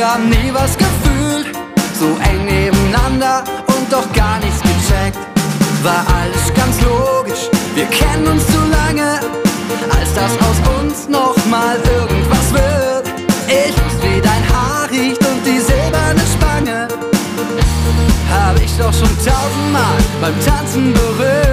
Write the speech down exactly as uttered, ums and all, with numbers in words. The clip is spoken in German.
Wir haben nie was gefühlt, so eng nebeneinander und doch gar nichts gecheckt. War alles ganz logisch, wir kennen uns zu lange, als dass aus uns noch mal irgendwas wird. Ich wusste, wie dein Haar riecht und die silberne Spange hab ich doch schon tausendmal beim Tanzen berührt.